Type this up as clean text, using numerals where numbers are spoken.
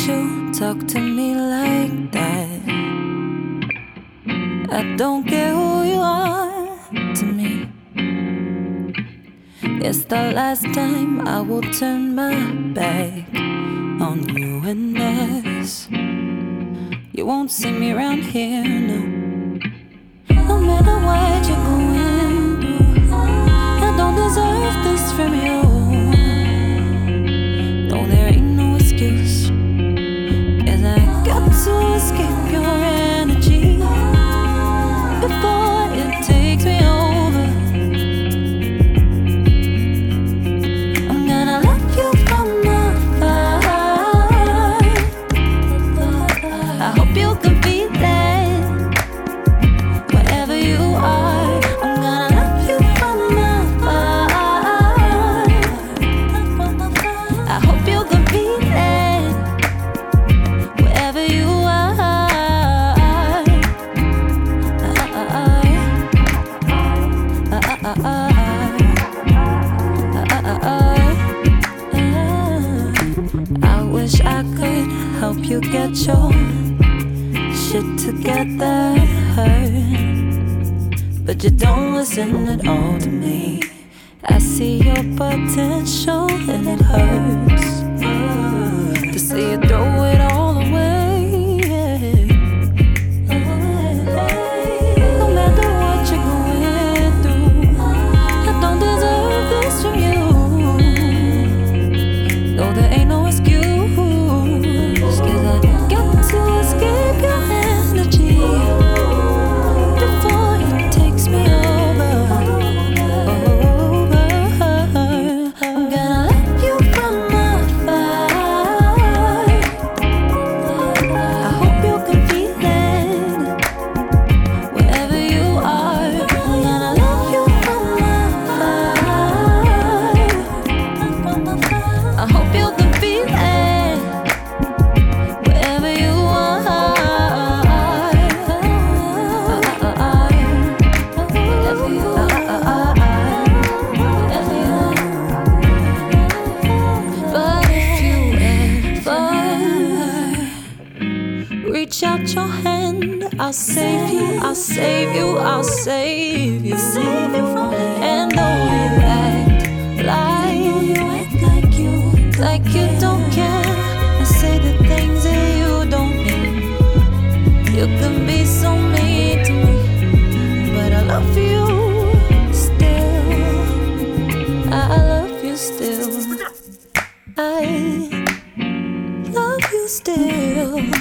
you talk to me like that. I don't care who you are to me. It's the last time I will turn my back on you and us. You won't see me around here, no. No matter what you're going through, I don't deserve this from you. No, there ain't no excuse, 'cause I got to escape your energy before it takes me over. I'm gonna love you from afar. I hope you can feel that wherever you are. I'm gonna love you from afar. I hope you can feel that wherever you are. I wish I could help you get your shit together, but you don't listen at all to me. I see your potential and it hurts to see you throw it all away. No matter what you're going through, I don't deserve this from you. No, there ain't no excuse, 'cause I got to escape your energy before it takes me over. I'm gonna love you from afar. I hope you can feel that wherever you are. I'm gonna love you from afar. I hope you can feel that wherever you are. Wherever you are. But if you ever reach out your hand, I'll save you, I'll save you, I'll save you. And though you act like you don't care, I say the things that you don't mean. You can be so mean to me, but I love you still. I love you still. I love you still.